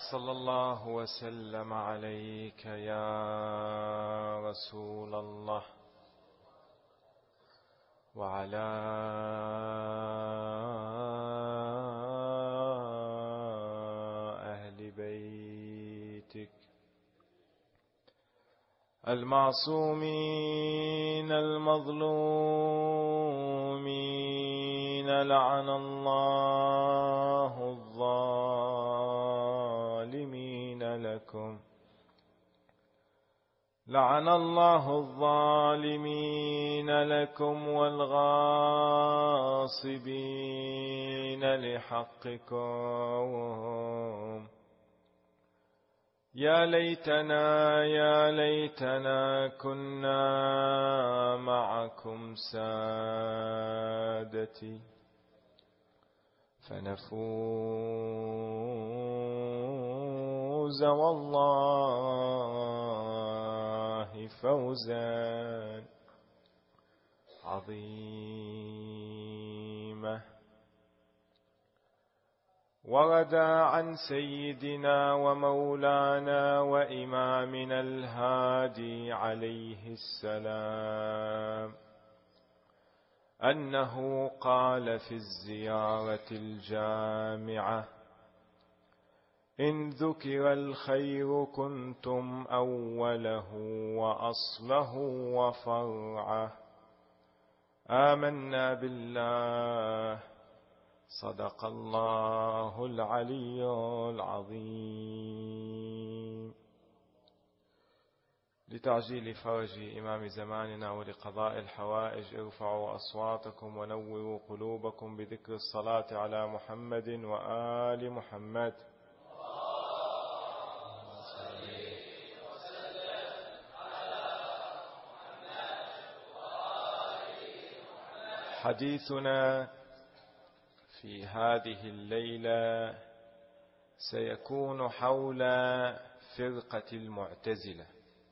صلى الله وسلم عليك يا رسول الله وعلى أهل بيتك المعصومين المظلومين. لعن الله الظالمين لكم، لعن الله الظالمين لكم والغاصبين لحقكم. يا ليتنا كنا معكم سادتي فنفوز والله فوزا عظيما. ورد عن سيدنا ومولانا وإمامنا الهادي عليه السلام أنه قال في الزيارة الجامعة: إن ذكر الخير كنتم أوله وأصله وفرعه. آمنا بالله، صدق الله العلي العظيم. لتعجيل فرج إمام زماننا ولقضاء الحوائج ارفعوا أصواتكم ونوروا قلوبكم بذكر الصلاة على محمد وآل محمد. حديثنا في هذه الليلة سيكون حول فرقة المعتزلة،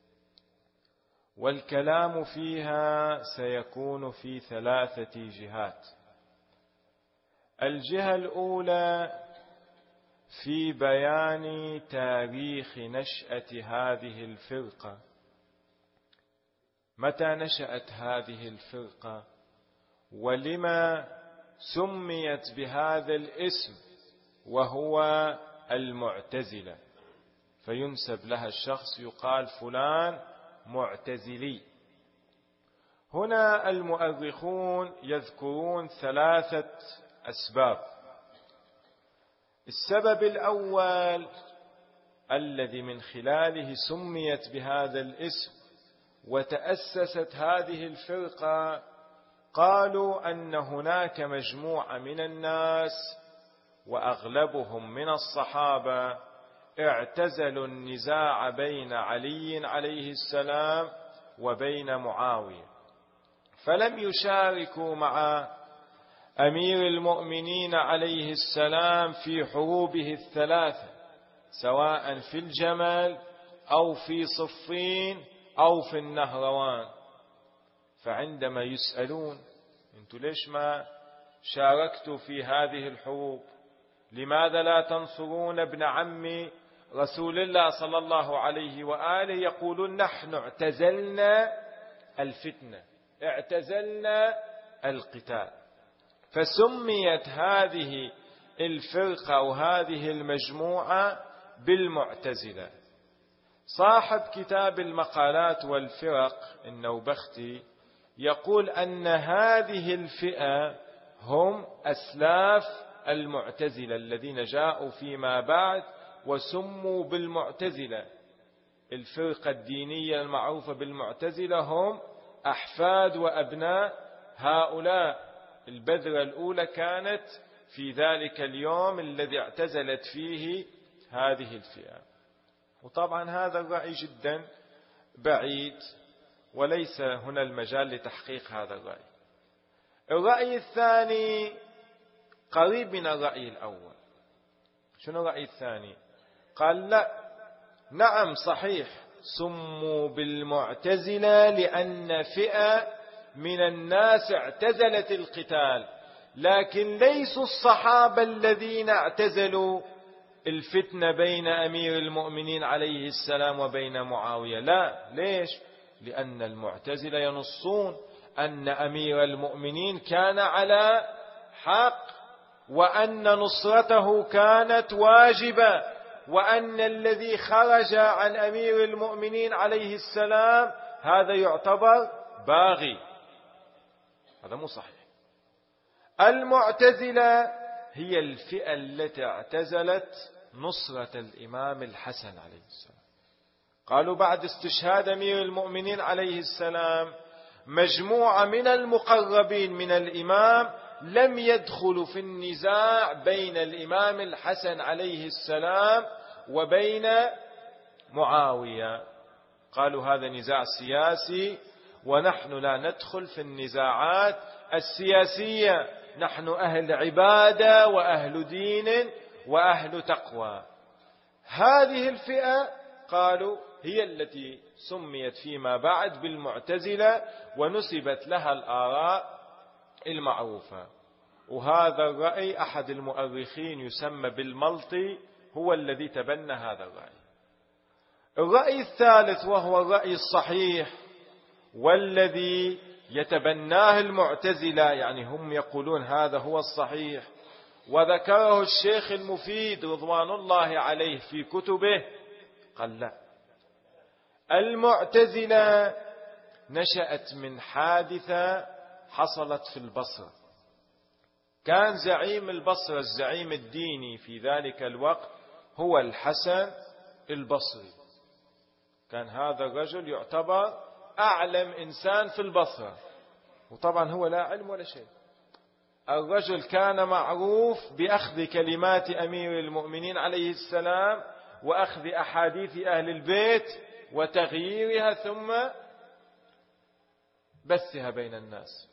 والكلام فيها سيكون في 3 جهات. الجهة الأولى في بيان تاريخ نشأة هذه الفرقة، متى نشأت هذه الفرقة ولما سميت بهذا الاسم وهو المعتزلة، فينسب لها الشخص يقال فلان معتزلي. هنا المؤرخون يذكرون 3 أسباب. السبب الأول الذي من خلاله سميت بهذا الاسم وتأسست هذه الفرقة، قالوا أن هناك مجموعة من الناس وأغلبهم من الصحابة اعتزلوا النزاع بين علي عليه السلام وبين معاوية، فلم يشاركوا مع أمير المؤمنين عليه السلام في حروبه ال3، سواء في الجمل أو في صفين أو في النهروان. فعندما يسألون: أنتم ليش ما شاركتوا في هذه الحروب؟ لماذا لا تنصرون ابن عم رسول الله صلى الله عليه وآله؟ يقولون: نحن اعتزلنا الفتنة، اعتزلنا القتال. فسميت هذه الفرقة وهذه المجموعة بالمعتزلة. صاحب كتاب المقالات والفرق النوبختي يقول أن هذه الفئة هم أسلاف المعتزلة الذين جاءوا فيما بعد وسموا بالمعتزلة. الفرقة الدينية المعروفة بالمعتزلة هم أحفاد وأبناء هؤلاء. البذرة الأولى كانت في ذلك اليوم الذي اعتزلت فيه هذه الفئة. وطبعا هذا الرأي جدا بعيد وليس هنا المجال لتحقيق هذا الرأي. الرأي الثاني قريب من الرأي الأول. شنو الرأي الثاني؟ قال: لا، نعم صحيح سموا بالمعتزلة لأن فئة من الناس اعتزلت القتال، لكن ليسوا الصحابة الذين اعتزلوا الفتنة بين أمير المؤمنين عليه السلام وبين معاوية، لا. ليش؟ لأن المعتزلة ينصون أن أمير المؤمنين كان على حق، وأن نصرته كانت واجبة، وأن الذي خرج عن أمير المؤمنين عليه السلام هذا يعتبر باغي. هذا مو صحيح. المعتزلة هي الفئة التي اعتزلت نصرة الإمام الحسن عليه السلام. قالوا بعد استشهاد أمير المؤمنين عليه السلام مجموعة من المقربين من الإمام لم يدخلوا في النزاع بين الإمام الحسن عليه السلام وبين معاوية. قالوا هذا نزاع سياسي، ونحن لا ندخل في النزاعات السياسية، نحن أهل عبادة وأهل دين وأهل تقوى. هذه الفئة قالوا هي التي سميت فيما بعد بالمعتزلة، ونسبت لها الآراء المعروفة. وهذا الرأي أحد المؤرخين يسمى بالملطي هو الذي تبنى هذا الرأي. الرأي الثالث وهو الرأي الصحيح والذي يتبناه المعتزلة، يعني هم يقولون هذا هو الصحيح، وذكره الشيخ المفيد رضوان الله عليه في كتبه، قال لا، المعتزلة نشأت من حادثة حصلت في البصرة. كان زعيم البصرة، الزعيم الديني في ذلك الوقت هو الحسن البصري. كان هذا الرجل يعتبر أعلم إنسان في البصرة، وطبعا هو لا علم ولا شيء. الرجل كان معروف بأخذ كلمات أمير المؤمنين عليه السلام وأخذ أحاديث أهل البيت وتغييرها ثم بثها بين الناس.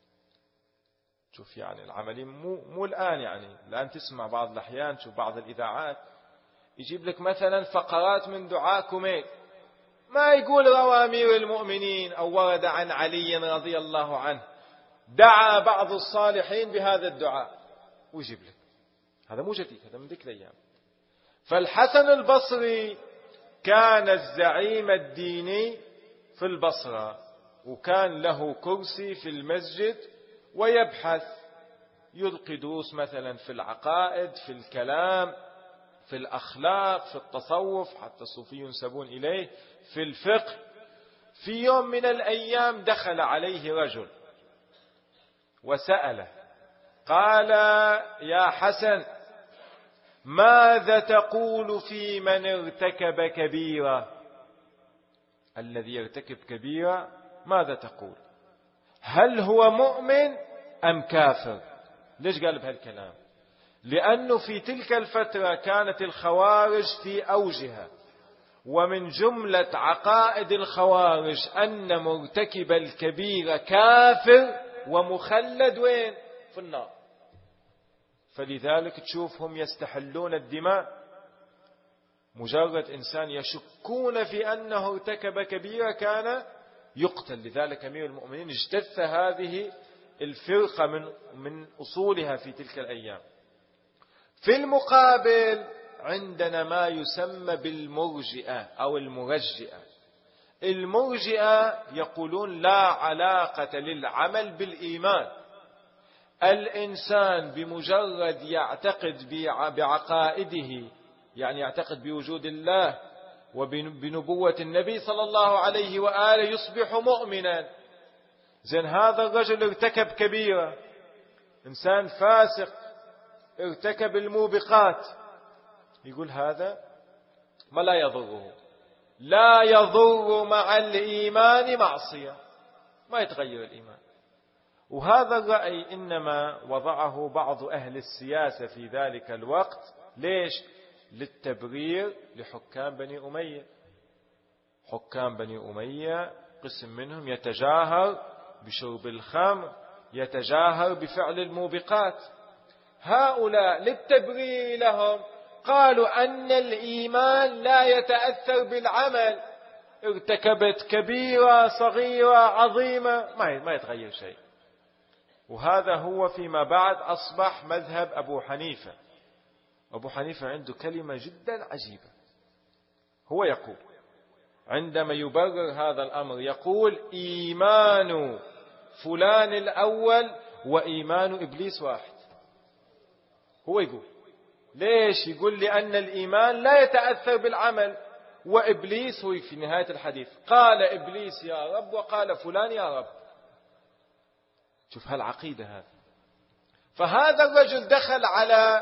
شوف يعني العملية مو الآن، يعني الآن تسمع بعض الأحيان تشوف بعض الإذاعات يجيب لك مثلا فقرات من دعاء كوميت، ما يقول روى أمير المؤمنين أو ورد عن علي رضي الله عنه دعا بعض الصالحين بهذا الدعاء، ويجيب لك. هذا مو جديد، هذا من ذيك الأيام. فالحسن البصري كان الزعيم الديني في البصرة، وكان له كرسي في المسجد ويبحث، يلقي دروس مثلا في العقائد، في الكلام، في الأخلاق، في التصوف، حتى الصوفيون ينسبون إليه، في الفقه. في يوم من الأيام دخل عليه رجل وسأله، قال: يا حسن، ماذا تقول في من ارتكب كبيرة؟ الذي يرتكب كبيرة ماذا تقول؟ هل هو مؤمن أم كافر؟ ليش قال بهالكلام؟ لأنه في تلك الفترة كانت الخوارج في أوجها، ومن جملة عقائد الخوارج أن مرتكب الكبيرة كافر ومخلد وين؟ في النار. فلذلك تشوفهم يستحلون الدماء. مجرد إنسان يشكون في أنه ارتكب كبيرة كان يقتل. لذلك أمير المؤمنين اجتث هذه الفرقة من أصولها في تلك الأيام. في المقابل عندنا ما يسمى بالمرجئة أو المرجئة. المرجئة يقولون لا علاقة للعمل بالإيمان. الإنسان بمجرد يعتقد بعقائده، يعني يعتقد بوجود الله وبنبوة النبي صلى الله عليه وآله، يصبح مؤمنا. زين، هذا الرجل ارتكب كبيرة، إنسان فاسق ارتكب الموبقات، يقول هذا ما لا يضره، لا يضر مع الإيمان معصية، ما يتغير الإيمان. وهذا الرأي إنما وضعه بعض أهل السياسة في ذلك الوقت. ليش؟ للتبرير لحكام بني أمية. حكام بني أمية قسم منهم يتجاهر بشرب الخمر، يتجاهر بفعل الموبقات. هؤلاء للتبرير لهم قالوا أن الإيمان لا يتأثر بالعمل. ارتكبت كبيرة صغيرة عظيمة ما يتغير شيء. وهذا هو فيما بعد أصبح مذهب أبو حنيفة. أبو حنيفة عنده كلمة جدا عجيبة. هو يقول عندما يبرر هذا الأمر يقول إيمان فلان الأول وإيمان إبليس واحد. هو يقول ليش؟ يقول لأن الإيمان لا يتأثر بالعمل، وإبليس هو في نهاية الحديث قال إبليس يا رب وقال فلان يا رب. شوف هالعقيدة هذه. فهذا الرجل دخل على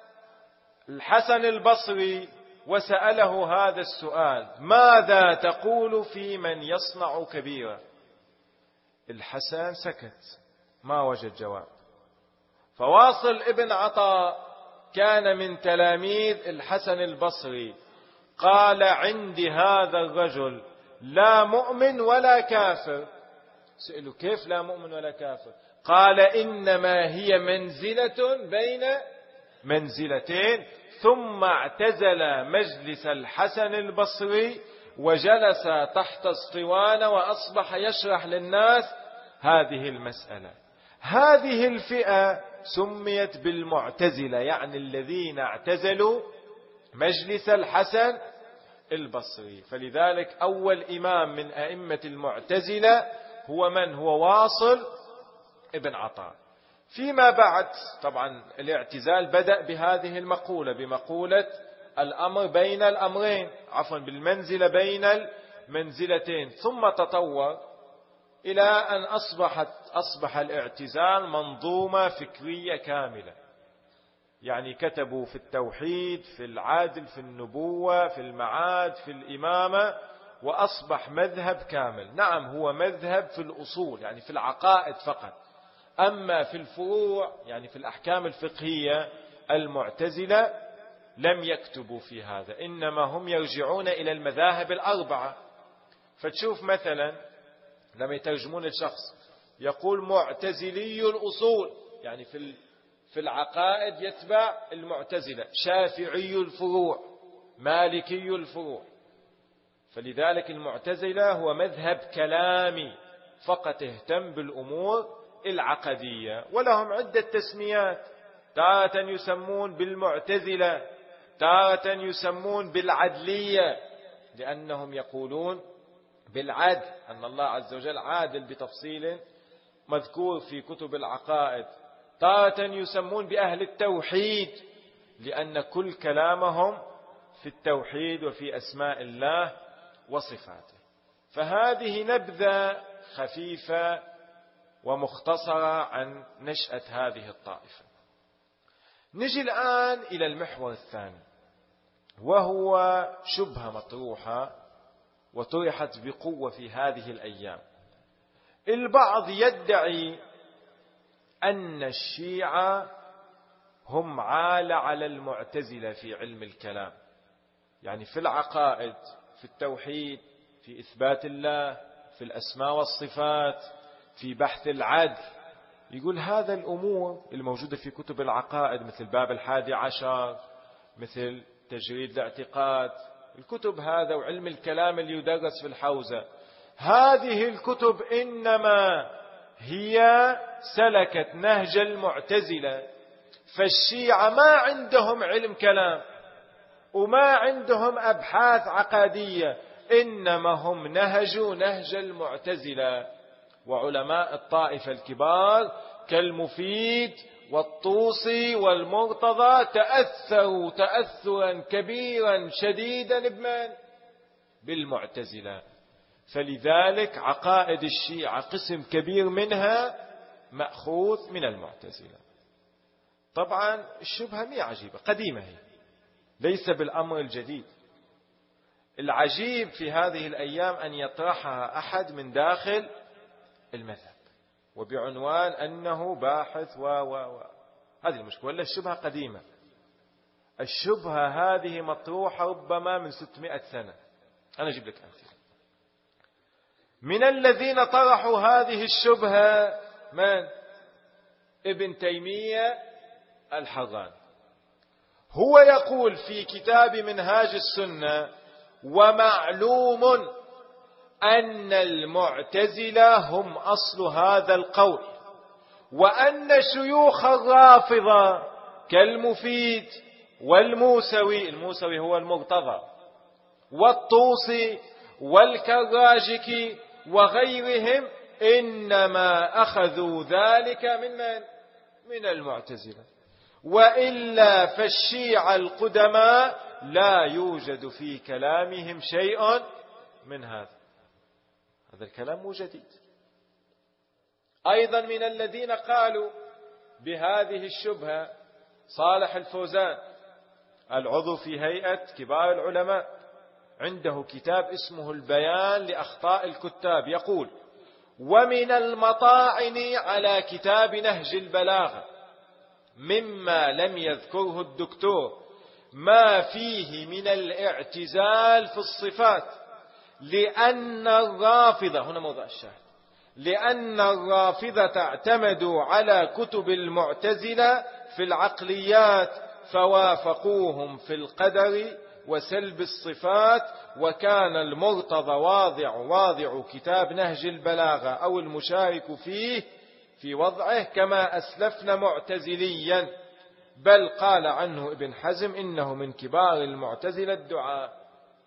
الحسن البصري وسأله هذا السؤال: ماذا تقول في من يصنع كبيرة؟ الحسن سكت ما وجد جواب. فواصل ابن عطاء كان من تلاميذ الحسن البصري قال: عندي هذا الرجل لا مؤمن ولا كافر. سألوا: كيف لا مؤمن ولا كافر؟ قال: إنما هي منزلة بين منزلتين، ثم اعتزل مجلس الحسن البصري وجلس تحت اسطوانة وأصبح يشرح للناس هذه المسألة. هذه الفئة سميت بالمعتزلة، يعني الذين اعتزلوا مجلس الحسن البصري. فلذلك أول إمام من أئمة المعتزلة هو من؟ هو واصل ابن عطاء. فيما بعد طبعا الاعتزال بدأ بهذه المقولة، بمقولة الأمر بين الأمرين، عفوا بالمنزلة بين المنزلتين، ثم تطور إلى أن أصبح الاعتزال منظومة فكرية كاملة. يعني كتبوا في التوحيد، في العدل، في النبوة، في المعاد، في الإمامة، وأصبح مذهب كامل. نعم هو مذهب في الأصول يعني في العقائد فقط، أما في الفروع يعني في الأحكام الفقهية المعتزلة لم يكتبوا في هذا، إنما هم يرجعون إلى المذاهب الأربعة. فتشوف مثلا لما يترجمون الشخص يقول معتزلي الأصول، يعني في العقائد يتبع المعتزلة، شافعي الفروع، مالكي الفروع. فلذلك المعتزلة هو مذهب كلامي فقط اهتم بالأمور العقدية، ولهم عدة تسميات، تارة يسمون بالمعتزلة، تارة يسمون بالعدلية لأنهم يقولون بالعدل أن الله عز وجل عادل بتفصيل مذكور في كتب العقائد، تارة يسمون بأهل التوحيد لأن كل كلامهم في التوحيد وفي أسماء الله وصفاته. فهذه نبذة خفيفة ومختصرة عن نشأة هذه الطائفة. نجي الآن إلى المحور الثاني، وهو شبهة مطروحة وطرحت بقوة في هذه الأيام. البعض يدعي أن الشيعة هم عالة على المعتزلة في علم الكلام، يعني في العقائد، في التوحيد، في إثبات الله، في الأسماء والصفات، في بحث العدل. يقول هذا الأمور الموجودة في كتب العقائد مثل باب 11، مثل تجريد الاعتقاد، الكتب هذا وعلم الكلام اللي يدرس في الحوزة، هذه الكتب إنما هي سلكت نهج المعتزلة. فالشيعة ما عندهم علم كلام وما عندهم أبحاث عقادية، إنما هم نهجوا نهج المعتزلة. وعلماء الطائفة الكبار كالمفيد والطوسي والمرتضى تأثروا تأثرا كبيرا شديدا بالمعتزلة. فلذلك عقائد الشيعة قسم كبير منها مأخوذ من المعتزلة. طبعا الشبهة مي عجيبة، قديمة هي، ليس بالأمر الجديد. العجيب في هذه الأيام أن يطرحها أحد من داخل المذهب وبعنوان أنه باحث هذه المشكلة. ولا الشبهة قديمة، الشبهة هذه مطروحة ربما من 600 سنة. أنا أجيب لك أمثلة. من الذين طرحوا هذه الشبهة من؟ ابن تيمية الحراني. هو يقول في كتاب منهاج السنة: ومعلوم أن المعتزلة هم أصل هذا القول، وأن شيوخ الرافضة كالمفيد والموسوي، الموسوي هو المرتضى، والطوسي والكراجكي وغيرهم إنما أخذوا ذلك من المعتزلة، وإلا فالشيعة القدماء لا يوجد في كلامهم شيء من هذا الكلام مو جديد. أيضا من الذين قالوا بهذه الشبهة صالح الفوزان، العضو في هيئة كبار العلماء، عنده كتاب اسمه البيان لأخطاء الكتاب، يقول: ومن المطاعن على كتاب نهج البلاغة مما لم يذكره الدكتور ما فيه من الاعتزال في الصفات، لأن الرافضة، هنا موضع الشاهد، لأن الرافضة اعتمدوا على كتب المعتزلة في العقليات فوافقوهم في القدر وسلب الصفات، وكان المرتضى واضع كتاب نهج البلاغة أو المشارك فيه في وضعه كما أسلفنا معتزليا، بل قال عنه ابن حزم إنه من كبار المعتزلة الدعاء.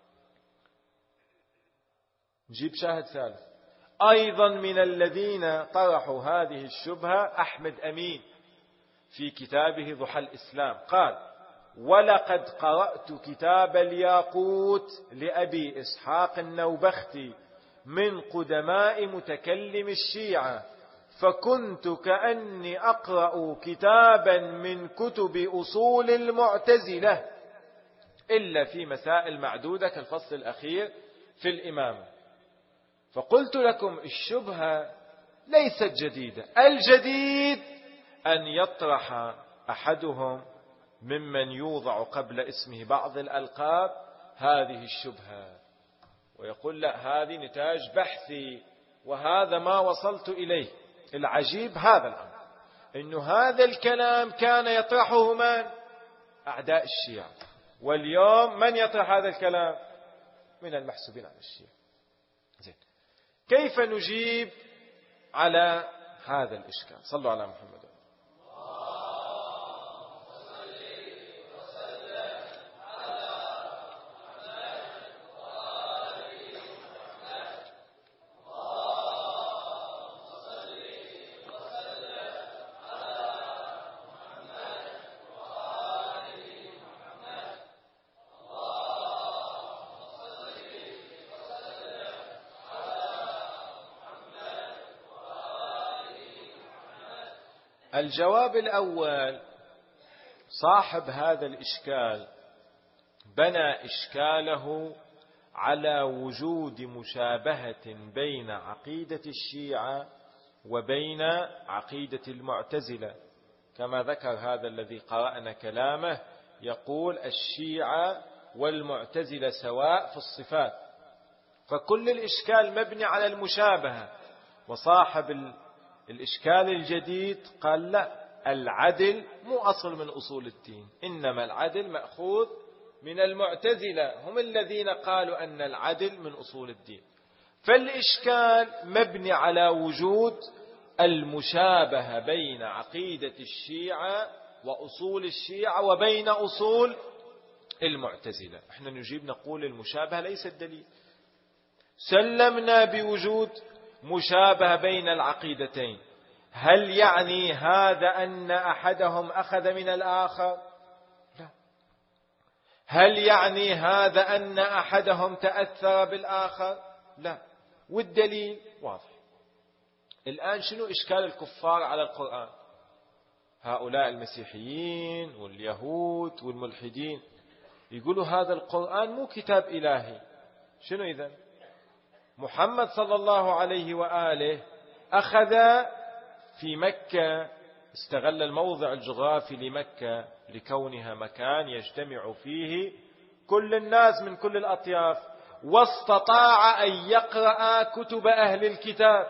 نجيب شاهد ثالث. أيضا من الذين طرحوا هذه الشبهة أحمد أمين في كتابه ضحى الإسلام، قال: ولقد قرأت كتاب الياقوت لأبي إسحاق النوبختي من قدماء متكلم الشيعة، فكنت كأني أقرأ كتابا من كتب أصول المعتزلة إلا في مسائل معدودة كالفصل الأخير في الإمامة. فقلت لكم الشبهة ليست جديدة، الجديد أن يطرح أحدهم ممن يوضع قبل اسمه بعض الألقاب هذه الشبهة ويقول: لا، هذه نتاج بحثي وهذا ما وصلت إليه. العجيب هذا الأمر، إنه هذا الكلام كان يطرحه من؟ أعداء الشيعة، واليوم من يطرح هذا الكلام؟ من المحسوبين على الشيعة. زين، كيف نجيب على هذا الإشكال؟ صلوا على محمد. الجواب الأول: صاحب هذا الإشكال بنى إشكاله على وجود مشابهة بين عقيدة الشيعة وبين عقيدة المعتزلة، كما ذكر هذا الذي قرأنا كلامه، يقول: الشيعة والمعتزلة سواء في الصفات. فكل الإشكال مبني على المشابهة. وصاحب الإشكال الجديد قال: لا، العدل مو أصل من أصول الدين، إنما العدل مأخوذ من المعتزلة، هم الذين قالوا أن العدل من أصول الدين. فالإشكال مبني على وجود المشابهة بين عقيدة الشيعة وأصول الشيعة وبين أصول المعتزلة. احنا نجيب نقول المشابهة ليست دليل، سلمنا بوجود مشابهة بين العقيدتين. هل يعني هذا أن أحدهم أخذ من الآخر؟ لا. هل يعني هذا أن أحدهم تأثر بالآخر؟ لا. والدليل واضح. الآن شنو إشكال الكفار على القرآن؟ هؤلاء المسيحيين واليهود والملحدين يقولوا هذا القرآن مو كتاب إلهي. شنو إذن؟ محمد صلى الله عليه وآله أخذ في مكة، استغل الموضع الجغرافي لمكة لكونها مكان يجتمع فيه كل الناس من كل الأطياف، واستطاع أن يقرأ كتب أهل الكتاب،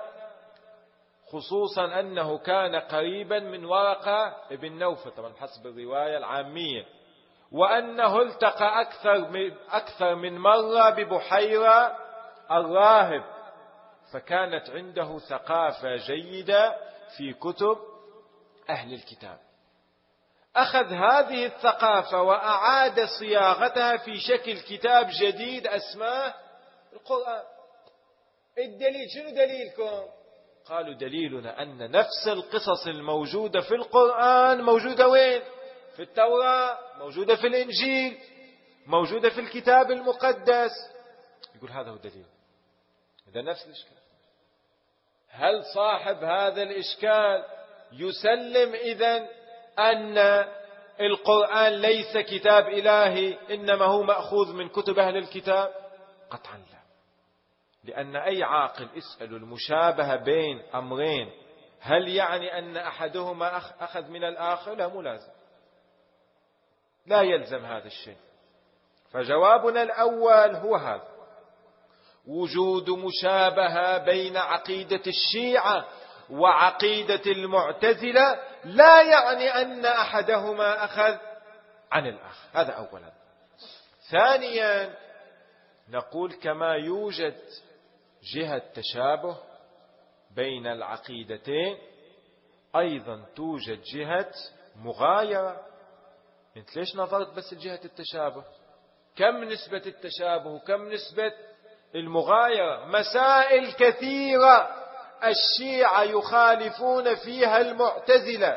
خصوصا أنه كان قريبا من ورقة ابن نوفل طبعا حسب الرواية العامية، وأنه التقى أكثر من مرة ببحيرة الراهب، فكانت عنده ثقافة جيدة في كتب أهل الكتاب. أخذ هذه الثقافة وأعاد صياغتها في شكل كتاب جديد أسماه القرآن. الدليل شنو دليلكم؟ قالوا دليلنا أن نفس القصص الموجودة في القرآن موجودة وين؟ في التوراة، موجودة في الإنجيل، موجودة في الكتاب المقدس. يقول هذا هو دليل. إذا نفس الإشكال. هل صاحب هذا الإشكال يسلم إذن أن القرآن ليس كتاب إلهي إنما هو مأخوذ من كتب أهل الكتاب؟ قطعا لا. لأن أي عاقل اسأل المشابهة بين أمرين هل يعني أن أحدهما أخذ من الآخر؟ لا، ملازم، لا يلزم هذا الشيء. فجوابنا الأول هو هذا: وجود مشابهة بين عقيدة الشيعة وعقيدة المعتزلة لا يعني أن أحدهما أخذ عن الآخر. هذا أولا. ثانيا نقول كما يوجد جهة تشابه بين العقيدتين أيضا توجد جهة مغايرة. انت ليش نظرت بس لجهة التشابه؟ كم نسبة التشابه وكم نسبة المغايرة؟ مسائل كثيرة الشيعة يخالفون فيها المعتزلة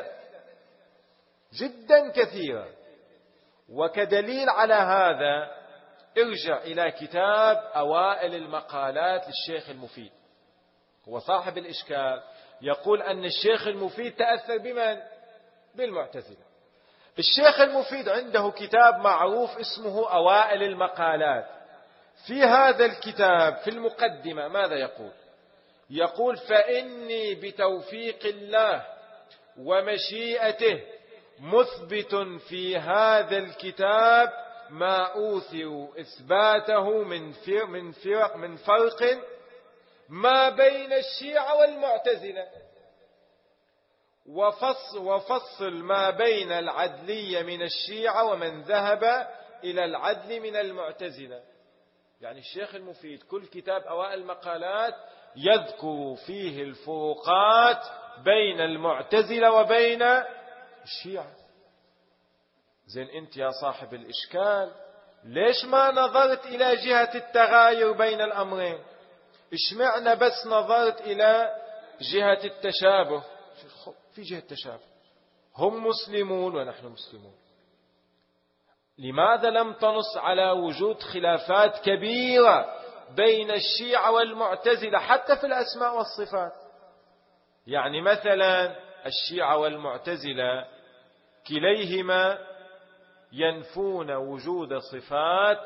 جدا كثيرة. وكدليل على هذا ارجع إلى كتاب أوائل المقالات للشيخ المفيد. هو صاحب الإشكال يقول أن الشيخ المفيد تأثر بمن؟ بالمعتزلة. الشيخ المفيد عنده كتاب معروف اسمه أوائل المقالات. في هذا الكتاب في المقدمة ماذا يقول؟ يقول: فإني بتوفيق الله ومشيئته مثبت في هذا الكتاب ما أوثر إثباته من فرق ما بين الشيعة والمعتزلة، وفصل ما بين العدلية من الشيعة ومن ذهب إلى العدل من المعتزلة. يعني الشيخ المفيد كل كتاب أوائل المقالات يذكر فيه الفروقات بين المعتزلة وبين الشيعة. زين أنت يا صاحب الإشكال ليش ما نظرت إلى جهة التغاير بين الأمرين؟ اشمعنا بس نظرت إلى جهة التشابه؟ في جهة تشابه، هم مسلمون ونحن مسلمون. لماذا لم تنص على وجود خلافات كبيرة بين الشيعة والمعتزلة حتى في الأسماء والصفات؟ يعني مثلا الشيعة والمعتزلة كليهما ينفون وجود صفات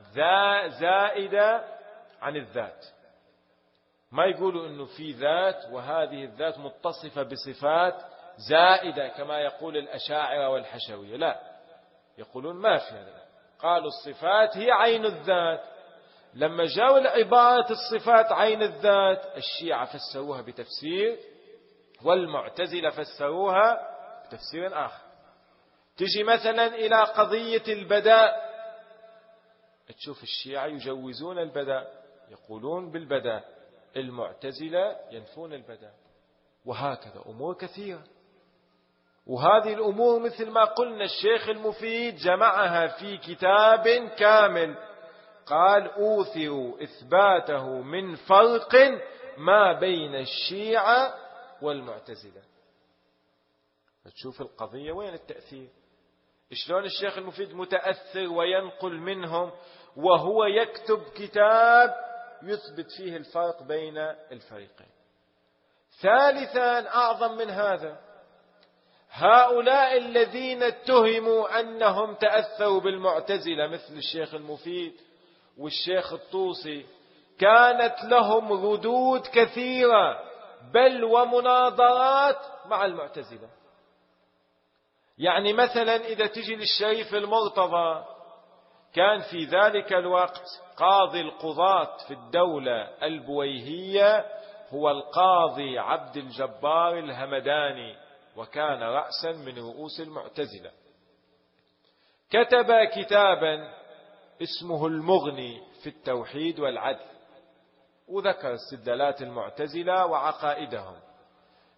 زائدة عن الذات. ما يقولوا انه في ذات وهذه الذات متصفة بصفات زائدة كما يقول الأشاعرة والحشوية، لا، يقولون ما في هذا. قالوا الصفات هي عين الذات. لما جاءوا لعبارة الصفات عين الذات الشيعة فسروها بتفسير والمعتزلة فسروها بتفسير آخر. تجي مثلا إلى قضية البداء، تشوف الشيعة يجوزون البداء، يقولون بالبداء، المعتزلة ينفون البداء، وهكذا أمور كثيرة. وهذه الأمور مثل ما قلنا الشيخ المفيد جمعها في كتاب كامل، قال: أوثر إثباته من فرق ما بين الشيعة والمعتزلة. فتشوف القضية وين التأثير؟ شلون الشيخ المفيد متأثر وينقل منهم وهو يكتب كتاب يثبت فيه الفرق بين الفريقين. ثالثا أعظم من هذا، هؤلاء الذين اتهموا أنهم تأثروا بالمعتزلة مثل الشيخ المفيد والشيخ الطوسي كانت لهم ردود كثيرة بل ومناظرات مع المعتزلة. يعني مثلا إذا تجي للشريف المرتضى، كان في ذلك الوقت قاضي القضاة في الدولة البويهية هو القاضي عبد الجبار الهمداني، وكان رأسا من رؤوس المعتزلة. كتب كتابا اسمه المغني في التوحيد والعدل، وذكر استدلالات المعتزلة وعقائدهم.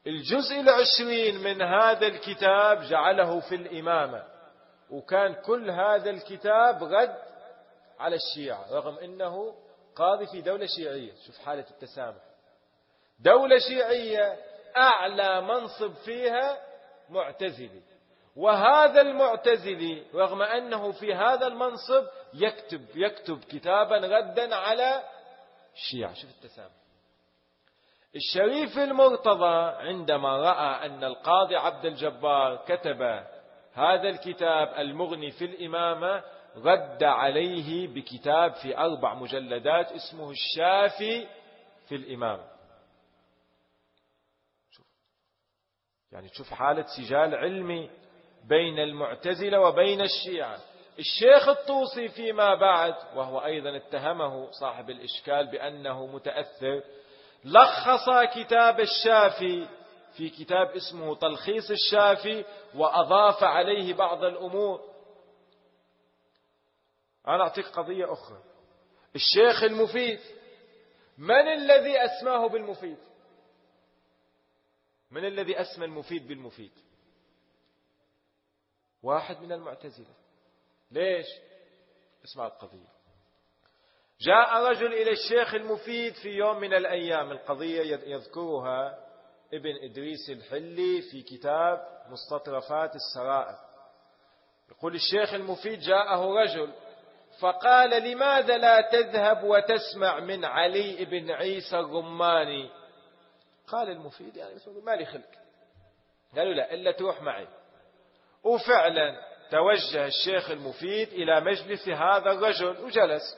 الجزء 20 من هذا الكتاب جعله في الإمامة، وكان كل هذا الكتاب رد على الشيعة رغم أنه قاضي في دولة شيعية. شوف حالة التسامح، دولة شيعية أعلى منصب فيها معتزلي، وهذا المعتزلي رغم أنه في هذا المنصب يكتب كتابا ردا على الشيعة. شوف التسامح. الشريف المرتضى عندما رأى أن القاضي عبد الجبار كتب هذا الكتاب المغني في الإمامة رد عليه بكتاب في 4 مجلدات اسمه الشافي في الإمامة. يعني تشوف حالة سجال علمي بين المعتزلة وبين الشيعة. الشيخ الطوسي فيما بعد، وهو أيضا اتهمه صاحب الإشكال بأنه متأثر، لخص كتاب الشافي في كتاب اسمه تلخيص الشافي وأضاف عليه بعض الأمور. أنا أعطيك قضية أخرى. الشيخ المفيد، من الذي أسماه بالمفيد؟ من الذي أسمى المفيد بالمفيد؟ واحد من المعتزلة. ليش؟ اسمع القضية. جاء رجل إلى الشيخ المفيد في يوم من الأيام، القضية يذكرها ابن إدريس الحلي في كتاب مستطرفات السرائر. يقول الشيخ المفيد جاءه رجل فقال: لماذا لا تذهب وتسمع من علي بن عيسى الرماني؟ قال المفيد: يعني ما لي خلق. قالوا: لا، إلا تروح معي. وفعلا توجه الشيخ المفيد إلى مجلس هذا الرجل وجلس،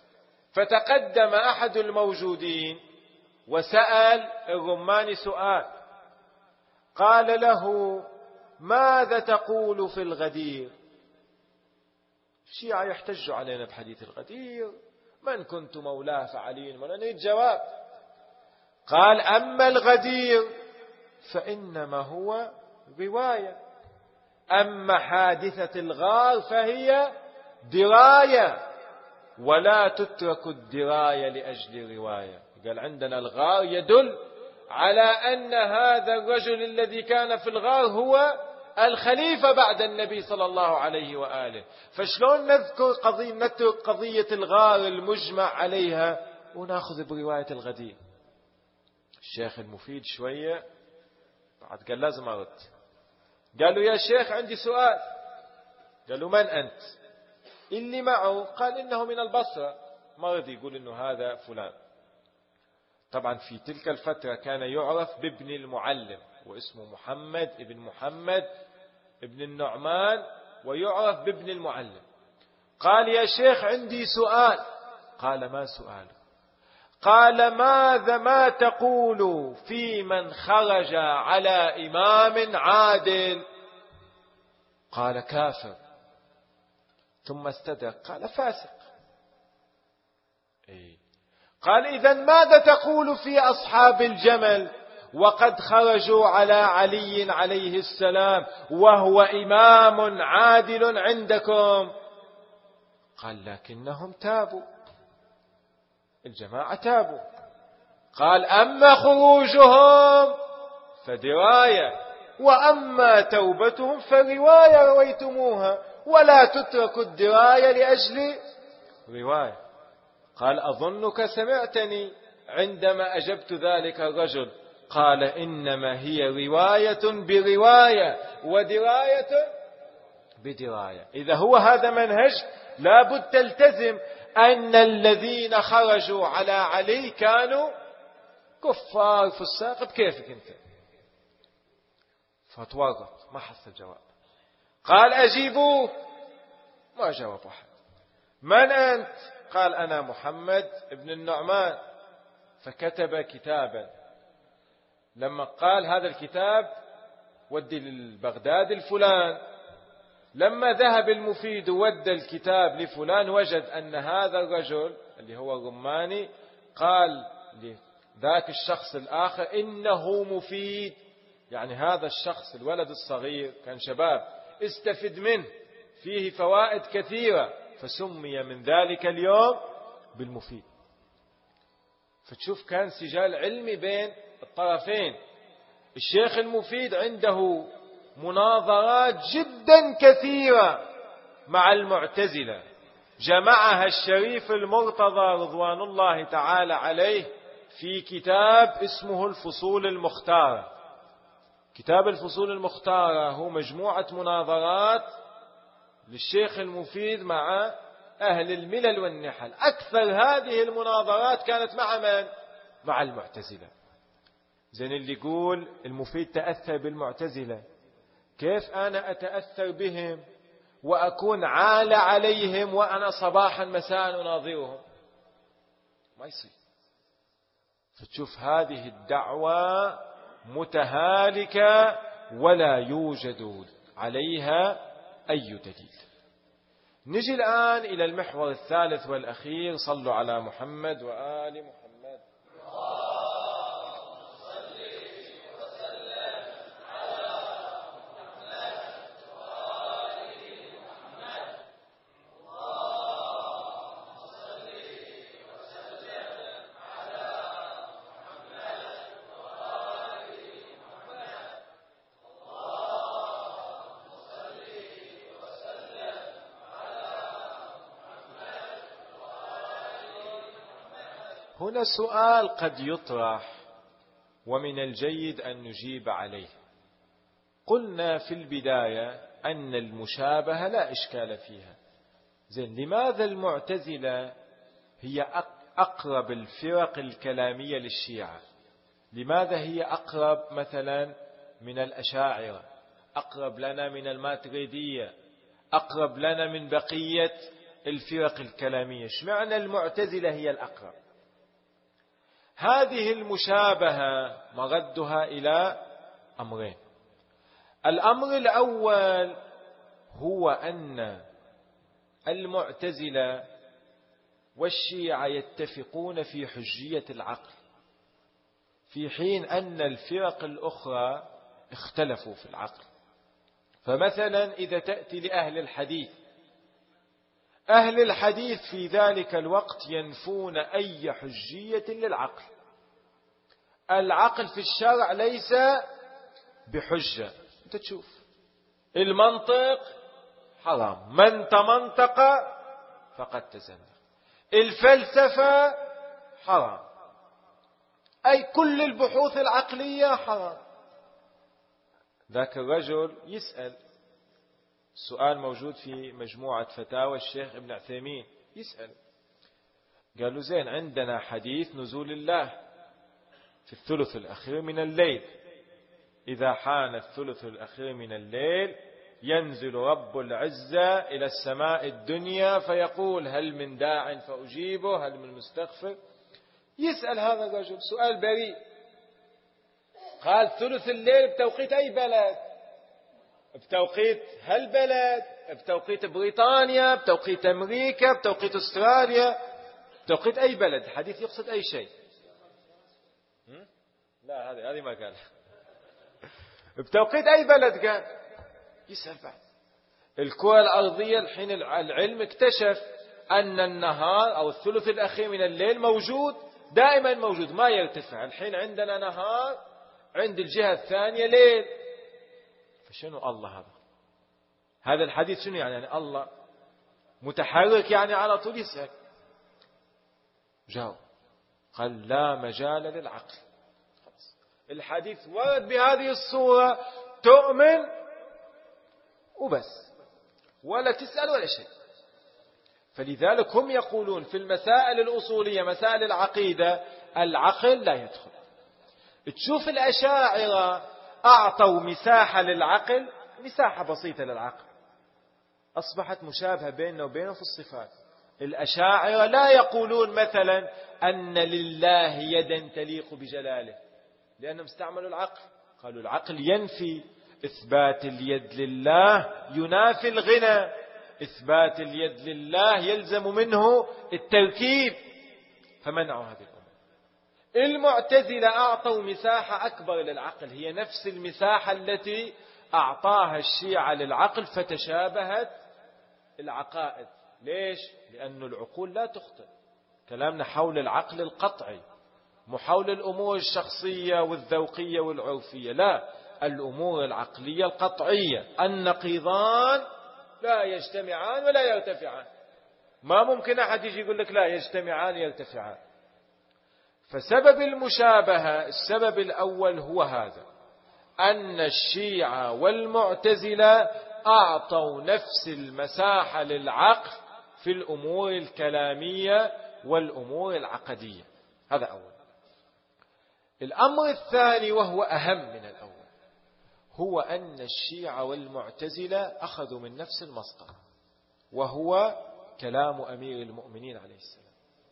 فتقدم أحد الموجودين وسأل الرماني سؤال، قال له: ماذا تقول في الغدير؟ الشيعة يحتج علينا بحديث الغدير، من كنت مولاه فعلي، ولا نريد جواب. قال: أما الغدير فإنما هو رواية، أما حادثة الغار فهي دراية، ولا تترك الدراية لأجل رواية. قال: عندنا الغار يدل على أن هذا الرجل الذي كان في الغار هو الخليفة بعد النبي صلى الله عليه وآله، فشلون نترك قضية الغار المجمع عليها ونأخذ برواية الغدير؟ الشيخ المفيد شوية بعد قال: لازم أرد. قالوا: يا شيخ عندي سؤال. قالوا: من أنت؟ اللي معه قال إنه من البصرة، ما رضي يقول إنه هذا فلان. طبعا في تلك الفترة كان يعرف بابن المعلم، واسمه محمد ابن محمد ابن النعمان، ويعرف بابن المعلم. قال: يا شيخ عندي سؤال. قال: ما سؤال؟ قال: ما تقول في من خرج على إمام عادل؟ قال: كافر. ثم استدرك قال: فاسق. قال: إذن ماذا تقول في أصحاب الجمل وقد خرجوا على علي عليه السلام وهو إمام عادل عندكم؟ قال: لكنهم تابوا، الجماعة تابوا. قال: أما خروجهم فدراية، وأما توبتهم فرواية رويتموها، ولا تترك الدراية لأجل رواية. قال: أظنك سمعتني عندما أجبت ذلك الرجل. قال: إنما هي رواية برواية ودراية بدراية. إذا هو هذا منهج لابد تلتزم أن الذين خرجوا على علي كانوا كفار فساق. بكيفك أنت؟ فتورط، ما حصل جواب. قال: أجيبوه. ما جاوب أحد. من أنت؟ قال: أنا محمد ابن النعمان. فكتب كتابا. لما قال هذا الكتاب ودي للبغداد الفلان، لما ذهب المفيد ودى الكتاب لفلان وجد أن هذا الرجل اللي هو الرماني قال لذاك الشخص الآخر إنه مفيد، يعني هذا الشخص الولد الصغير كان شباب استفد منه، فيه فوائد كثيرة، فسمي من ذلك اليوم بالمفيد. فتشوف كان سجال علمي بين الطرفين. الشيخ المفيد عنده مناظرات جدا كثيرة مع المعتزلة، جمعها الشريف المرتضى رضوان الله تعالى عليه في كتاب اسمه الفصول المختارة. كتاب الفصول المختارة هو مجموعة مناظرات للشيخ المفيد مع أهل الملل والنحل. أكثر هذه المناظرات كانت مع من؟ مع المعتزلة. زين اللي يقول المفيد تأثر بالمعتزلة، كيف أنا أتأثر بهم وأكون عالة عليهم وأنا صباحا مساء أناظرهم؟ ما يصير. فتشوف هذه الدعوة متهالكة ولا يوجد عليها أي دليل. نجي الآن إلى المحور الثالث والأخير. صلوا على محمد وآل محمد. هنا سؤال قد يطرح ومن الجيد أن نجيب عليه. قلنا في البداية أن المشابهة لا إشكال فيها. زين، لماذا المعتزلة هي أقرب الفرق الكلامية للشيعة؟ لماذا هي أقرب مثلا من الأشاعرة، أقرب لنا من الماتريدية، أقرب لنا من بقية الفرق الكلامية؟ اشمعنى المعتزلة هي الأقرب؟ هذه المشابهة مردها إلى أمرين. الأمر الأول هو أن المعتزلة والشيعة يتفقون في حجية العقل، في حين أن الفرق الأخرى اختلفوا في العقل. فمثلا إذا تأتي لأهل الحديث، أهل الحديث في ذلك الوقت ينفون أي حجية للعقل. العقل في الشرع ليس بحجة. أنت تشوف المنطق حرام، من تمنطق فقد تزندق. الفلسفة حرام، أي كل البحوث العقلية حرام. ذاك الرجل يسأل السؤال موجود في مجموعة فتاوى الشيخ ابن عثيمين، يسأل قالوا زين عندنا حديث نزول الله في الثلث الأخير من الليل، إذا حان الثلث الأخير من الليل ينزل رب العزة إلى السماء الدنيا فيقول هل من داع فأجيبه، هل من مستغفر. يسأل هذا الرجل سؤال بريء، قال ثلث الليل بتوقيت أي بلد؟ بتوقيت هالبلد، بتوقيت بريطانيا، بتوقيت أمريكا، بتوقيت أستراليا، بتوقيت أي بلد؟ الحديث يقصد أي شيء؟ لا هذه ما قال. بتوقيت أي بلد قال؟ يسأل بعد. الكرة الأرضية الحين العلم اكتشف أن النهار أو الثلث الأخير من الليل موجود، دائما موجود، ما يرتفع. الحين عندنا نهار، عند الجهة الثانية ليل. فشنو الله هذا الحديث شنو يعني الله متحرك يعني على طول؟ يسأل. جاوب قال لا مجال للعقل. الحديث ورد بهذه الصورة، تؤمن وبس، ولا تسأل ولا شيء. فلذلك هم يقولون في المسائل الأصولية، مسائل العقيدة، العقل لا يدخل. تشوف الأشاعرة أعطوا مساحة للعقل، مساحة بسيطة للعقل، أصبحت مشابهة بيننا وبينه في الصفات. الأشاعرة لا يقولون مثلا أن لله يدا تليق بجلاله، لأنهم استعملوا العقل. قالوا العقل ينفي، إثبات اليد لله ينافي الغنى، إثبات اليد لله يلزم منه التركيب، فمنعوا هذه الأمور. المعتزلة أعطوا مساحة أكبر للعقل، هي نفس المساحة التي أعطاها الشيعة للعقل، فتشابهت العقائد. ليش؟ لأن العقول لا تخطئ. كلامنا حول العقل القطعي، مو حول الأمور الشخصية والذوقية والعرفية، لا، الأمور العقلية القطعية. النقيضان لا يجتمعان ولا يرتفعان. ما ممكن أحد يجي يقول لك لا يجتمعان يرتفعان. فسبب المشابهة، السبب الأول هو هذا، أن الشيعة والمعتزلة أعطوا نفس المساحة للعقل في الأمور الكلامية والأمور العقدية. هذا أول. الأمر الثاني وهو أهم من الأول، هو أن الشيعة والمعتزلة أخذوا من نفس المصدر، وهو كلام أمير المؤمنين عليه السلام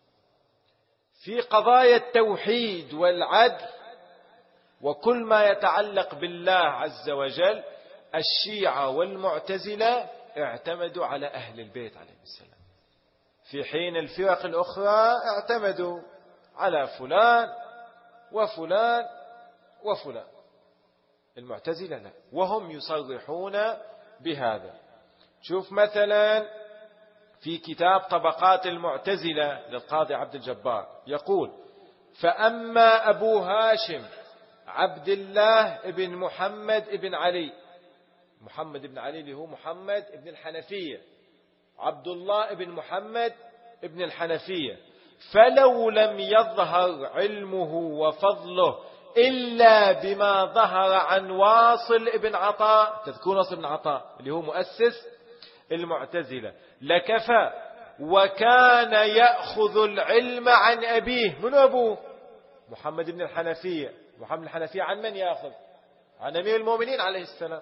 في قضايا التوحيد والعدل وكل ما يتعلق بالله عز وجل. الشيعة والمعتزلة اعتمدوا على أهل البيت عليه السلام، في حين الفرق الأخرى اعتمدوا على فلان وفلان وفلان. المعتزلة لا، وهم يصرحون بهذا. شوف مثلا في كتاب طبقات المعتزلة للقاضي عبد الجبار يقول: فأما أبو هاشم عبد الله بن محمد بن علي، محمد بن علي اللي هو محمد بن الحنفية، عبد الله بن محمد بن الحنفية، فلو لم يظهر علمه وفضله إلا بما ظهر عن واصل بن عطاء، تذكرون واصل بن عطاء اللي هو مؤسس المعتزلة، لكفى، وكان يأخذ العلم عن أبيه. من أبوه؟ محمد بن الحنفية. محمد الحنفية عن من يأخذ؟ عن أمير المؤمنين عليه السلام.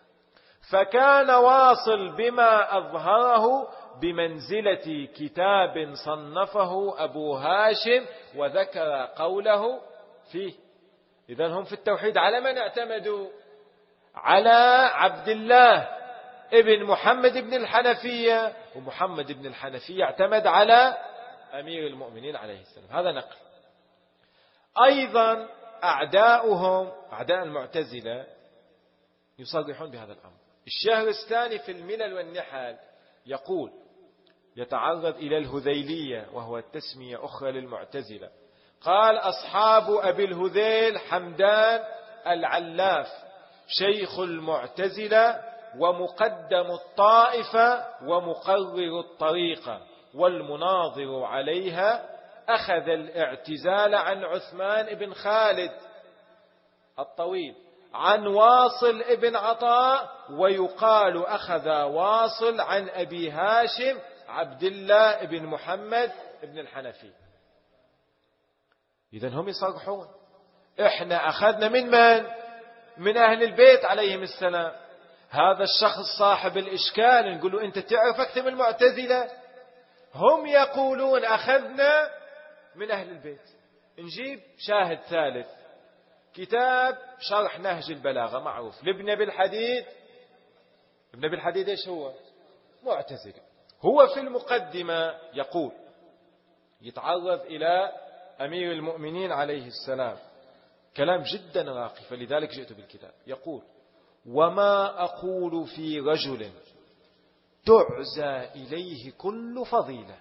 فكان واصل بما أظهره بمنزلة كتاب صنفه أبو هاشم وذكر قوله فيه. إذن هم في التوحيد على من اعتمدوا؟ على عبد الله ابن محمد بن الحنفية، ومحمد بن الحنفية اعتمد على أمير المؤمنين عليه السلام. هذا نقل. أيضا أعداؤهم، أعداء المعتزلة، يصرحون بهذا الأمر. الشهرستاني في الملل والنحل يقول، يتعرض إلى الهذيلية وهو التسمية أخرى للمعتزلة، قال: أصحاب أبي الهذيل حمدان العلاف شيخ المعتزلة ومقدم الطائفة ومقرر الطريقة والمناظر عليها، أخذ الاعتزال عن عثمان بن خالد الطويل عن واصل ابن عطاء، ويقال أخذ واصل عن أبي هاشم عبد الله بن محمد بن الحنفي. إذن هم يصرحون إحنا أخذنا من من؟ من أهل البيت عليهم السلام. هذا الشخص صاحب الإشكال نقول له أنت تعرف أكثر من المعتزلة؟ هم يقولون أخذنا من أهل البيت. نجيب شاهد ثالث، كتاب شرح نهج البلاغة معروف لابن أبي الحديد. ابن أبي الحديد إيش هو؟ معتزلي. هو في المقدمة يقول، يتعرض إلى أمير المؤمنين عليه السلام كلام جدا راقي، فلذلك جئت بالكتاب. يقول: وما أقول في رجل تعزى إليه كل فضيلة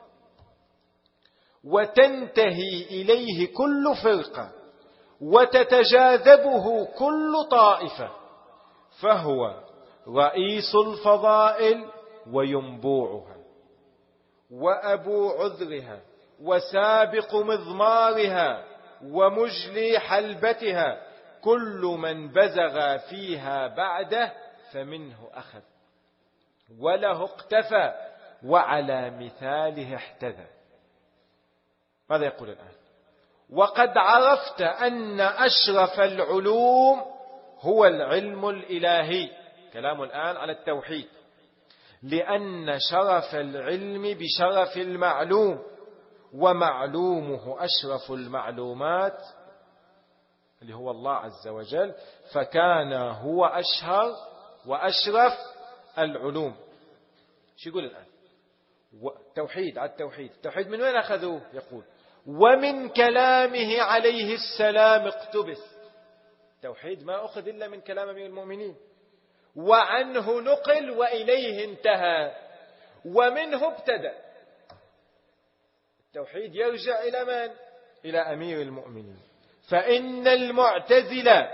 وتنتهي إليه كل فرقة وتتجاذبه كل طائفة، فهو رئيس الفضائل وينبوعها وأبو عذرها وسابق مضمارها ومجلي حلبتها، كل من بزغ فيها بعده فمنه أخذ وله اقتفى وعلى مثاله احتذى. ماذا يقول الآن؟ وقد عرفت أن أشرف العلوم هو العلم الإلهي. كلام الآن على التوحيد، لأن شرف العلم بشرف المعلوم، ومعلومه أشرف المعلومات اللي هو الله عز وجل، فكان هو أشهر وأشرف العلوم. شو يقول الآن؟ توحيد على التوحيد. التوحيد من وين أخذوه؟ يقول: ومن كلامه عليه السلام اقتبس. التوحيد ما أخذ إلا من كلام أمير المؤمنين، وعنه نقل وإليه انتهى ومنه ابتدأ. التوحيد يرجع إلى من؟ إلى أمير المؤمنين. فإن المعتزلة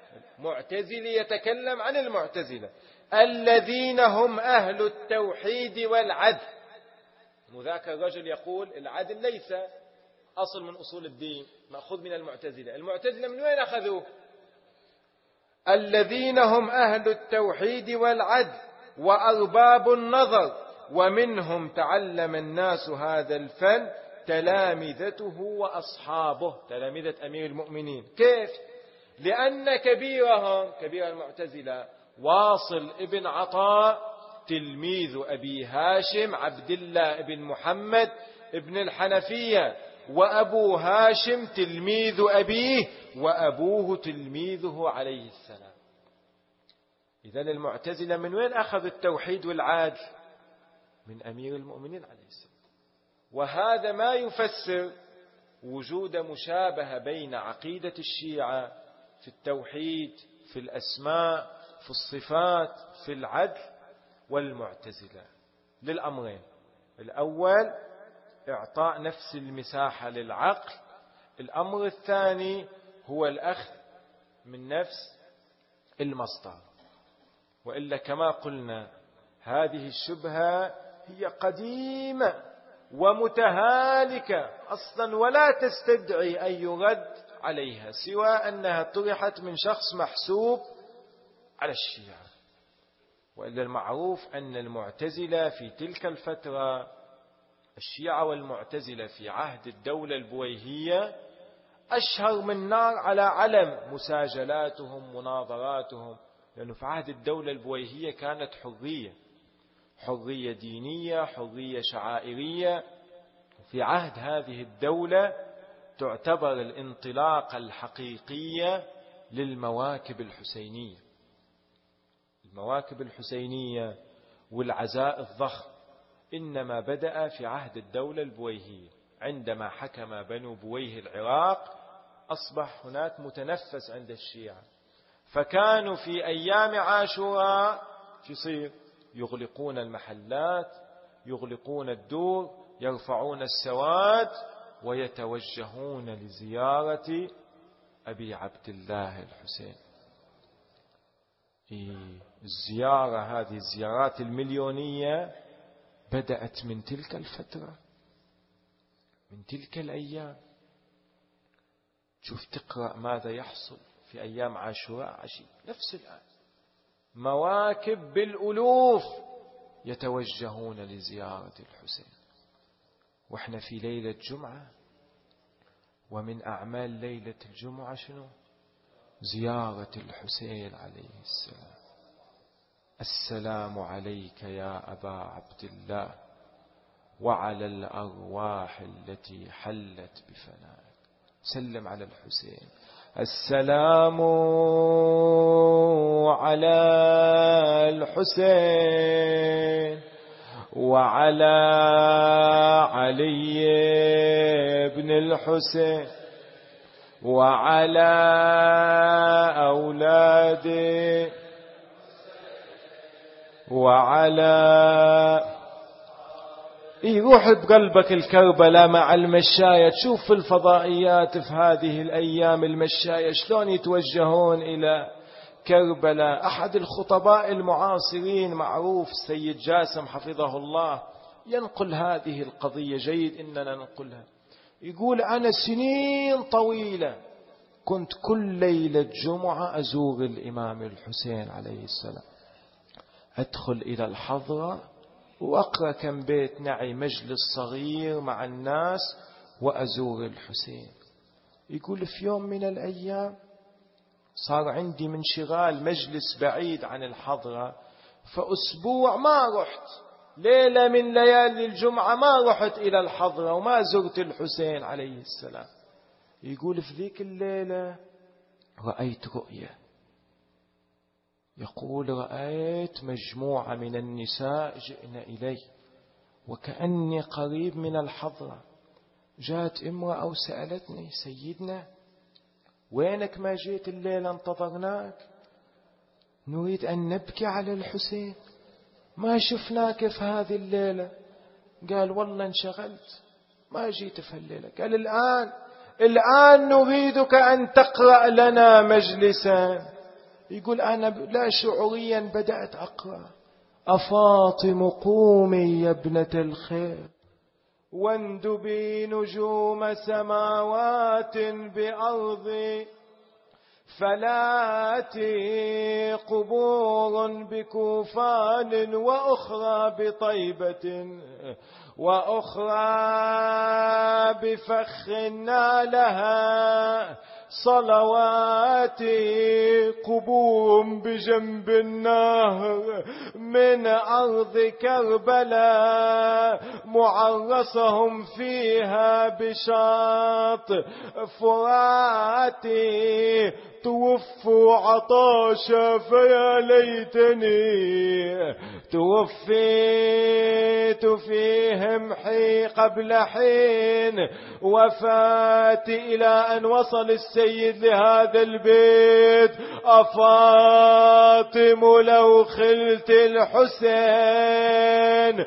يتكلم عن المعتزلة الذين هم أهل التوحيد والعدل. وذاك الرجل يقول العدل ليس أصل من أصول الدين، مأخوذ من المعتزلة. المعتزلة من وين أخذوه؟ الذين هم أهل التوحيد والعدل وأرباب النظر، ومنهم تعلم الناس هذا الفن تلامذته وأصحابه، تلامذة أمير المؤمنين. كيف؟ لأن كبيرهم، كبير المعتزلة، واصل ابن عطاء تلميذ أبي هاشم عبد الله بن محمد ابن الحنفية، وأبو هاشم تلميذ أبيه، وأبوه تلميذه عليه السلام. إذن المعتزلة من وين أخذ التوحيد والعدل؟ من أمير المؤمنين عليه السلام. وهذا ما يفسر وجود مشابهة بين عقيدة الشيعة في التوحيد، في الأسماء، في الصفات، في العدل، والمعتزلة للأمرين. الأول إعطاء نفس المساحة للعقل، الأمر الثاني هو الأخذ من نفس المصدر. وإلا كما قلنا هذه الشبهة هي قديمة ومتهالكة أصلا، ولا تستدعي أن يرد عليها سوى أنها طرحت من شخص محسوب على الشيعة. وإلا المعروف أن المعتزلة في تلك الفترة، الشيعة والمعتزلة في عهد الدولة البويهية، أشهر من نار على علم مساجلاتهم مناظراتهم. لأنه في عهد الدولة البويهية كانت حرية دينية، حرية شعائرية. في عهد هذه الدولة تعتبر الانطلاقة الحقيقية للمواكب الحسينية. المواكب الحسينية والعزاء الضخم إنما بدأ في عهد الدولة البويهية. عندما حكم بنو بويه العراق أصبح هناك متنفس عند الشيعة، فكانوا في أيام عاشوراء يصير يغلقون المحلات، يغلقون الدور، يرفعون السواد، ويتوجهون لزيارة أبي عبد الله الحسين. الزيارة هذه الزيارات المليونية بدأت من تلك الفترة، من تلك الأيام. شوف تقرأ ماذا يحصل في أيام عاشوراء، عجيب. نفس الآن مواكب بالألوف يتوجهون لزيارة الحسين، وإحنا في ليلة جمعة، ومن أعمال ليلة الجمعة شنو؟ زيارة الحسين عليه السلام. السلام عليك يا أبا عبد الله وعلى الأرواح التي حلت بفنائك. سلم على الحسين. السلام على الحسين وعلى علي بن الحسين وعلى أولاده وعلى يروح بقلبك الكربلاء مع المشاية. تشوف في الفضائيات في هذه الأيام المشاية شلون يتوجهون إلى كربلاء. أحد الخطباء المعاصرين معروف السيد جاسم حفظه الله ينقل هذه القضية، جيد إننا ننقلها. يقول أنا سنين طويلة كنت كل ليلة جمعة أزور الإمام الحسين عليه السلام، أدخل إلى الحضرة وأقرأ كم بيت نعي مجلس صغير مع الناس وأزور الحسين. يقول في يوم من الأيام صار عندي من شغال مجلس بعيد عن الحضرة، فأسبوع ما رحت، ليلة من ليالي الجمعة ما رحت إلى الحضرة وما زرت الحسين عليه السلام. يقول في ذيك الليلة رأيت رؤية، يقول رأيت مجموعة من النساء جئن إلي وكأني قريب من الحضرة. جاءت امرأة وسألتني سيدنا وينك ما جيت الليلة؟ انتظرناك، نريد أن نبكي على الحسين، ما شفناك في هذه الليلة. قال والله انشغلت ما جيت في الليلة. قال الآن الآن نريدك أن تقرأ لنا مجلسا. يقول أنا لا شعوريا بدأت أقرأ: أفاطم قومي يا ابنة الخير، واندبي نجوم سماوات بأرضي، فلاتي قبور بكوفان وأخرى بطيبة، وأخرى بفخ نالها صلواتي، قبور بجنب النهر من أرض كربلاء، معرسهم فيها بشاط فراتي، توفوا عطاشا فيا ليتني توفيت فيهم قبل حين وفاتي. إلى أن وصل السيد لهذا البيت: أفاطم لو خلت الحسين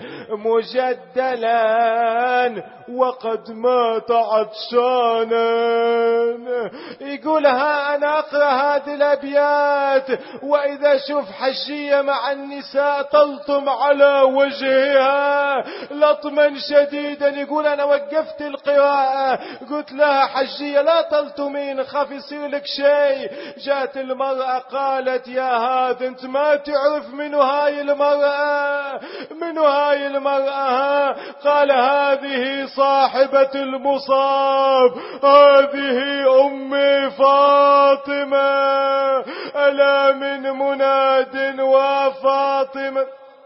مجدلا وقد مات عطشانا. يقولها أنا أقرأ هذه الأبيات وإذا شوف حجية مع النساء تلطم على وجهها لطما شديدا. يقول أنا وقفت القراءة قلت لها: حجية لا تلطمين، خاف يصير لك شيء. جاءت المرأة قالت: يا هذا أنت ما تعرف منو هاي المرأة، منو هاي المرأة؟ قال: هذه صاحبة المصاب، هذه أمي فاطمة، ألا من مناد وفاطمة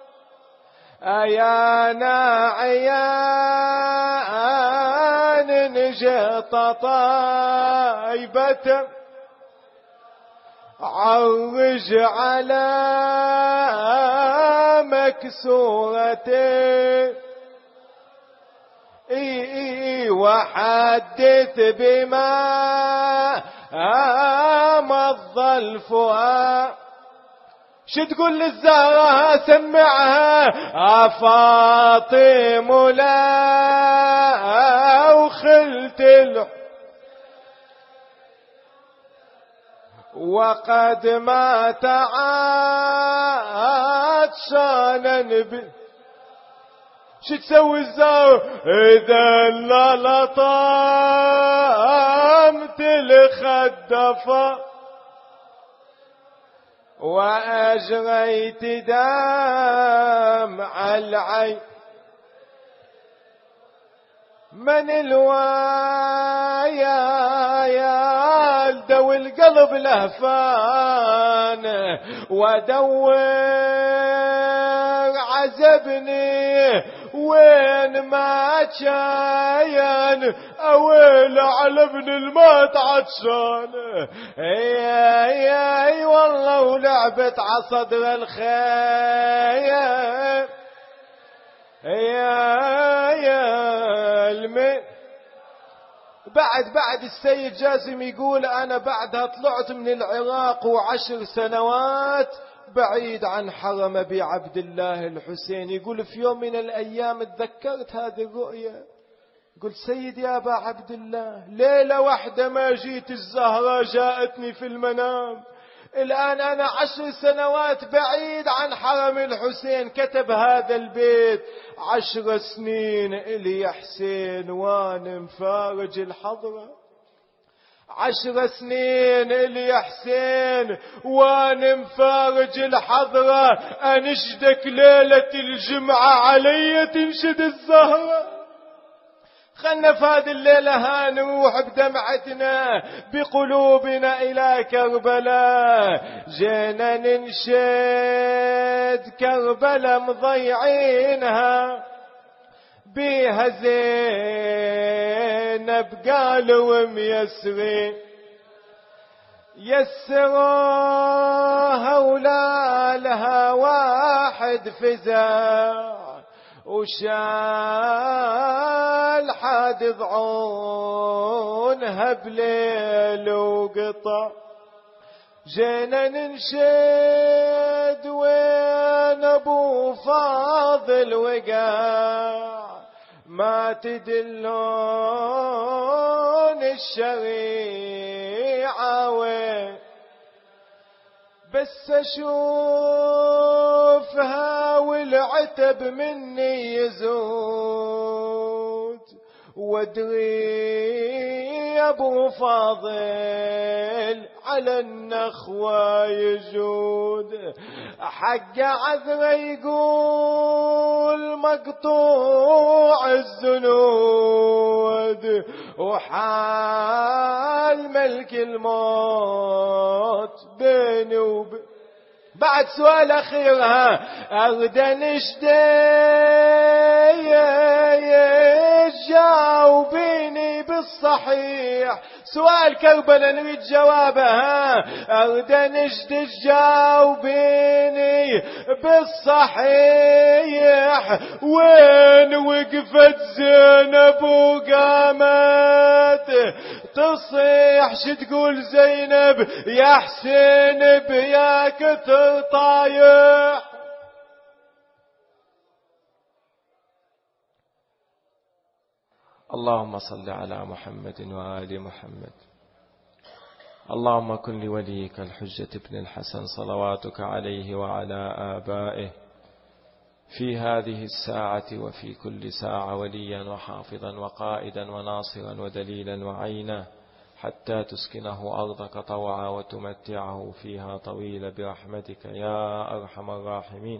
أيانا عيان نجط طيبة، عرج على مكسورته، وحدث بما مضى الفؤاد. شو تقول للزهرة؟ سمعها: أفاطم لا وخلت وقد مات عطشانا. شو تسوي الزهر؟ إذا لا لطمت الخدفة وأجريت دمع العين، من الوايا دو القلب لهفان ودور عزبني وين ما كان، اويل على ابن المات عطشان. اي والله ولعبت عصدر الخير يا المن. بعد السيد جاسم يقول: أنا بعدها طلعت من العراق و10 سنوات بعيد عن حرم أبي عبد الله الحسين. يقول في يوم من الأيام تذكرت هذه الرؤيا، قلت: سيدي يا أبا عبد الله، ليلة واحدة ما جيت الزهرة جاءتني في المنام، الآن أنا 10 سنوات بعيد عن حرم الحسين. كتب هذا البيت: 10 سنين إلي يا حسين وانا مفارج الحضرة، 10 سنين إلي يا حسين وانا مفارج الحضرة، أنشدك ليلة الجمعة علي تنشد الزهرة. خلنا في هذه الليلة نروح بدمعتنا بقلوبنا إلى كربلاء، جينا ننشد كربلاء مضيعينها، بيها زينب قالوا ميسرين، يسروها ولا لها واحد فزع، وشال حاد ضعونها بليل وقطع. جينا ننشد وين ابو فاضل وقع، ما تدلون الشريعة بس أشوفها والعتب مني يزود وادري أبو فاضل على النخوة يجود حق عذره يقول مقطوع الزنود وحال ملك الموت بيني وبين. بعد سؤال أخير أريد جاوبيني بالصحيح. سؤال كربلاء نريد جوابه أريد جاوبيني بالصحيح. وين وقفت زينب وقامت تصيح شتقول زينب يا حسين بيا كثر طايح. اللهم صل على محمد وآل محمد. اللهم كن لوليك الحجة ابن الحسن صلواتك عليه وعلى آبائه في هذه الساعة وفي كل ساعة وليا وحافظا وقائدا وناصرا ودليلا وعينا حتى تسكنه أرضك طوعا وتمتعه فيها طويلا برحمتك يا أرحم الراحمين.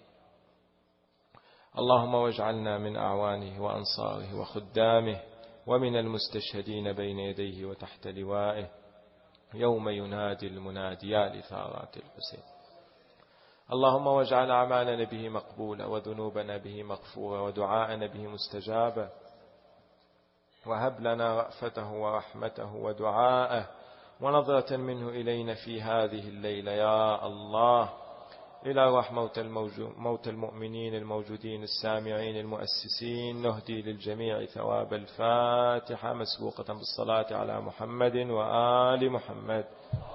اللهم واجعلنا من أعوانه وأنصاره وخدامه ومن المستشهدين بين يديه وتحت لوائه يوم ينادي المنادي يا لثارات الحسين. اللهم واجعل أعمالنا به مقبولة وذنوبنا به مغفورة ودعاءنا به مستجابة وهب لنا رأفته ورحمته ودعاءه ونظرة منه إلينا في هذه الليلة يا الله. إلى روح موت المؤمنين الموجودين السامعين المؤسسين نهدي للجميع ثواب الفاتحة مسبوقة بالصلاة على محمد وآل محمد.